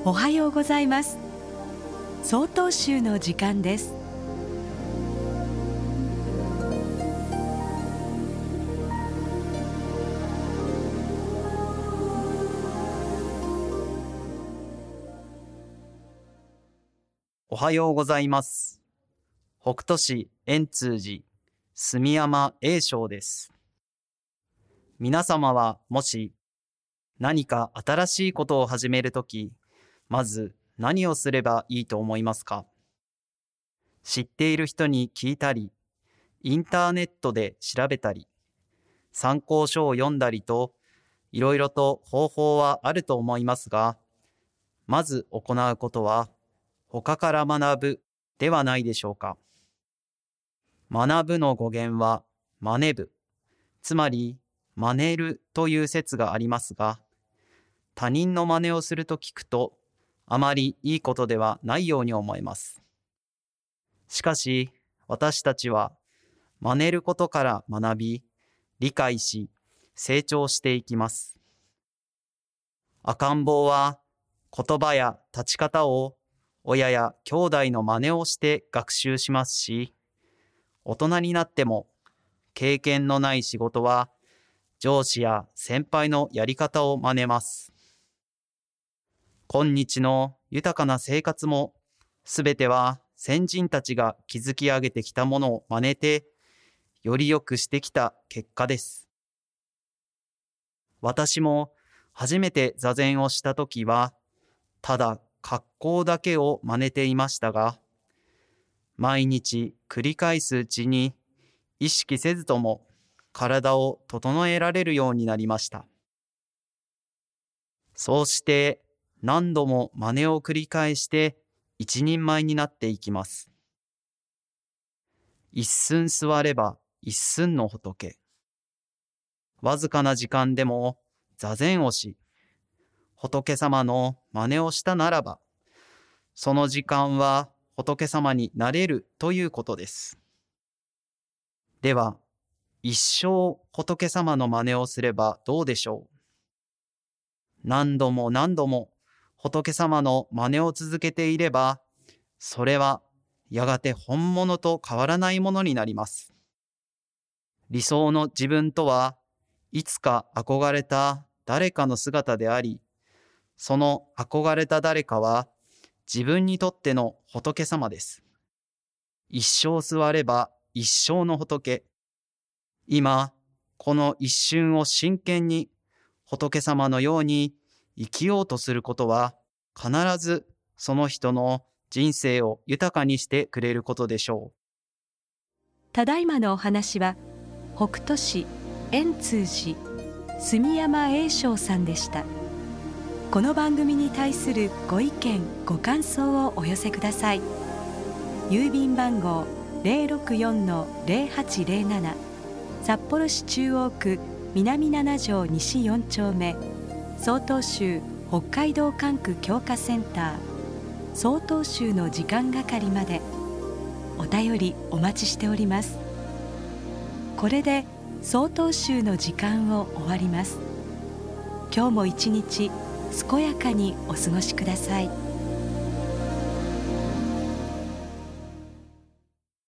おはようございます。曹洞宗の時間です。 おはようございます。北斗市円通寺住山栄昌です。皆様はもし何か新しいことを始めるとき、まず何をすればいいと思いますか？知っている人に聞いたり、インターネットで調べたり、参考書を読んだりと、いろいろと方法はあると思いますが、まず行うことは、他から学ぶではないでしょうか。学ぶの語源は真似ぶ、つまり真似るという説がありますが、他人の真似をすると聞くとあまりいいことではないように思えます。しかし私たちは真似ることから学び、理解し、成長していきます。赤ん坊は言葉や立ち方を親や兄弟の真似をして学習しますし、大人になっても経験のない仕事は上司や先輩のやり方を真似ます。今日の豊かな生活もすべては先人たちが築き上げてきたものを真似てより良くしてきた結果です。私も初めて座禅をしたときはただ格好だけを真似ていましたが、毎日繰り返すうちに意識せずとも体を整えられるようになりました。そうして何度も真似を繰り返して一人前になっていきます。一寸座れば一寸の仏。わずかな時間でも座禅をし、仏様の真似をしたならば、その時間は仏様になれるということです。では、一生仏様の真似をすればどうでしょう？何度も何度も仏様の真似を続けていれば、それはやがて本物と変わらないものになります。理想の自分とはいつか憧れた誰かの姿であり、その憧れた誰かは自分にとっての仏様です。一生座れば一生の仏。今、この一瞬を真剣に仏様のように生きようとすることは必ずその人の人生を豊かにしてくれることでしょう。 ただいまのお話は北斗市円通寺住山栄昌さんでした。この番組に対するご意見ご感想をお寄せください。郵便番号 064-0807 札幌市中央区南7条西4丁目曹洞宗北海道管区強化センター曹洞宗の時間係までお便りお待ちしております。これで曹洞宗の時間を終わります。今日も一日健やかにお過ごしください。